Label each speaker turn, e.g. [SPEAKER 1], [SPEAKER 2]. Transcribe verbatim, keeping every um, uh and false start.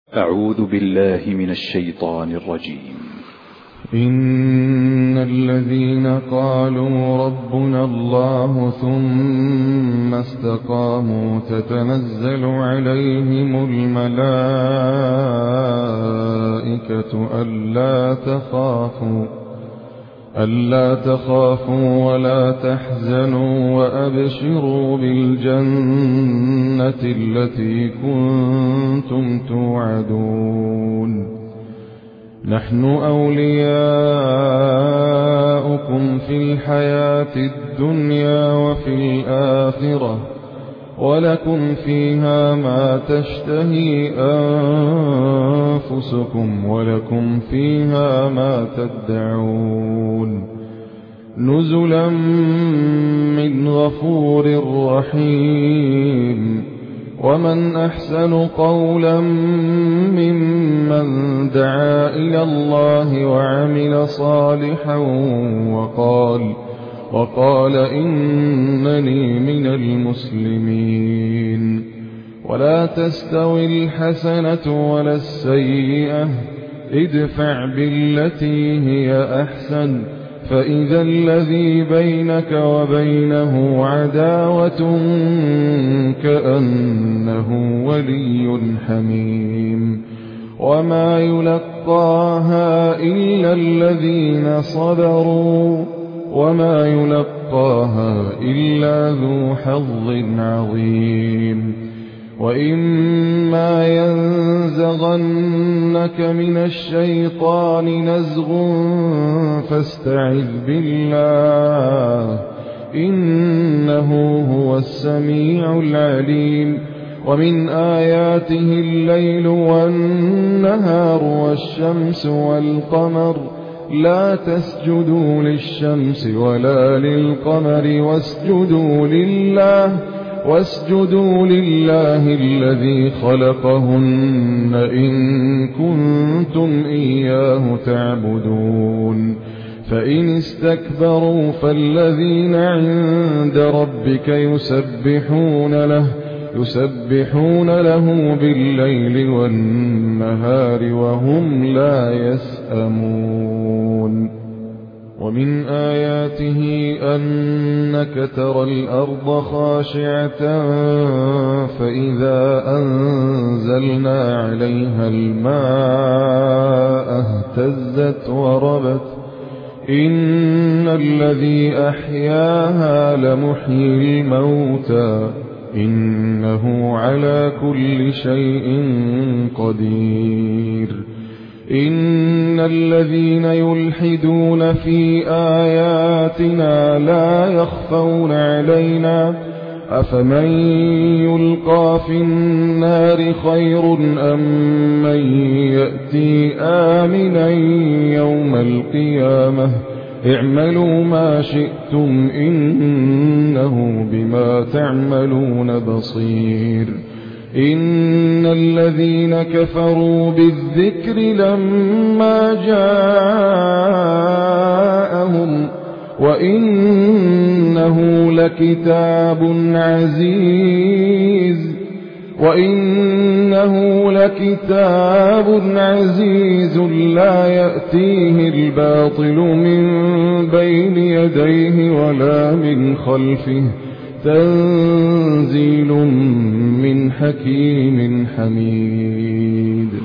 [SPEAKER 1] أعوذ بالله من الشيطان الرجيم.
[SPEAKER 2] إن الذين قالوا ربنا الله ثم استقاموا تتنزل عليهم الملائكة ألا تخافوا ألا تخافوا ولا تحزنوا وأبشروا بالجنة التي كنتم توعدون نحن أولياؤكم في الحياة الدنيا وفي الآخرة ولكم فيها ما تشتهي أنفسكم ولكم فيها ما تدعون نزلا من غفور رحيم. ومن أحسن قولا ممن دعا إلى الله وعمل صالحا وقال وقال إنني من المسلمين. ولا تستوي الحسنة ولا السيئة ادفع بالتي هي أحسن فإذا الذي بينك وبينه عداوة كأنه ولي حميم. وما يلقاها إلا الذين صبروا وما يلقاها إلا ذو حظ عظيم. وإما ينزغنك من الشيطان نزغ فاستعذ بالله إنه هو السميع العليم. ومن آياته الليل والنهار والشمس والقمر لا تسجدوا للشمس ولا للقمر واسجدوا لله واسجدوا لله الذي خلقهن إن كنتم إياه تعبدون. فإن استكبروا فالذين عند ربك يسبحون له يسبحون له بالليل والنهار وهم لا يسأمون. ومن آياته أنك ترى الأرض خاشعة فإذا أنزلنا عليها الماء اهتزت وربت إن الذي أحياها لمحيي الموتى إنه على كل شيء قدير. إن الذين يلحدون في آياتنا لا يخفون علينا أفمن يلقى في النار خير أم من يأتي آمنا يوم القيامة اعملوا ما شئتم إنه بما تعملون بصير. إن الذين كفروا بالذكر لما جاءهم وإنه لكتاب عزيز وإنه لكتاب عزيز لا يأتيه الباطل من بين يديه ولا من خلفه تنزيل من حكيم حميد.